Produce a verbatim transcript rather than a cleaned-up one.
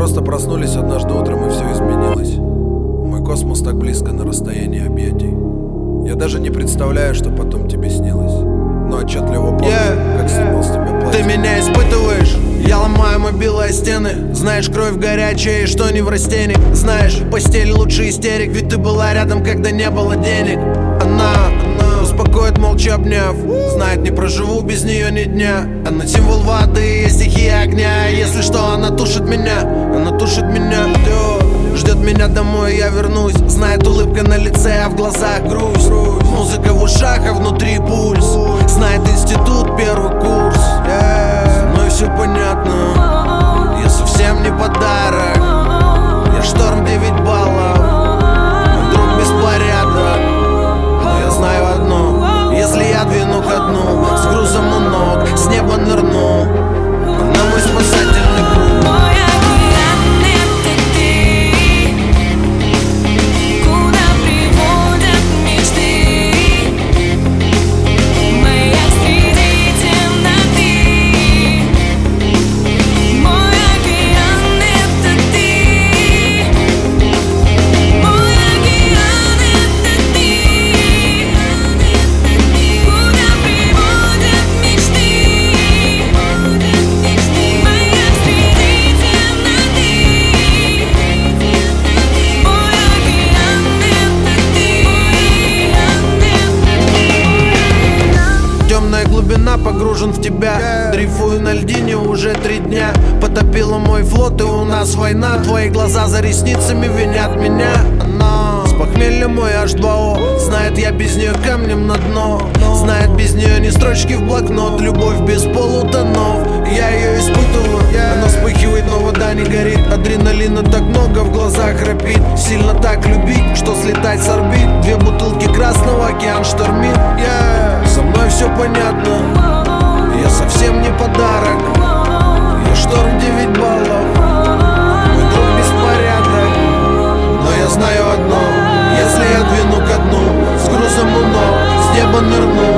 просто проснулись однажды утром, и все изменилось. Мой космос так близко, на расстоянии объятий. Я даже не представляю, что потом тебе снилось, но отчетливо помню, yeah. как снимал с тебя платье. Ты меня испытываешь, я ломаю мобилы стены. Знаешь, кровь горячая и что не в растении. Знаешь, постель лучше истерик, ведь ты была рядом, когда не было денег. Она, она успокоит, молча обняв. Знает, не проживу без нее ни дня. Она символ воды, стихия огня. Если что, она тушит меня, она тушит меня. Ждет меня домой, я вернусь. Знает, улыбка на лице, а в глазах грусть. Музыка в ушах, а внутри пульс. Знает, институт, первый курс. So мной все понятно, я совсем не подарок. Я шторм девять баллов, мой друг беспорядок. Но я знаю одно, если я двину ко дну, с грузом у ног, с неба нырну. Она мой спасательный круг. Глубина, погружен в тебя, yeah. Дрейфую на льдине уже три дня. Потопила мой флот, и у нас война. Твои глаза за ресницами винят меня. Она с похмелья мой эйч два о. Знает, я без нее камнем на дно. Знает, без нее ни строчки в блокнот. Любовь без полутонов, я ее испытываю, yeah. Она вспыхивает, но вода не горит. Адреналина так много, в глазах храпит. Сильно так любить, что слетать с орбит. Две бутылки красного, океан штормит, yeah. Со мной все понятно, я совсем не подарок. Я шторм девять баллов, мой друг беспорядок. Но я знаю одно, если я двину ко дну, с грузом у ног, с неба нырну.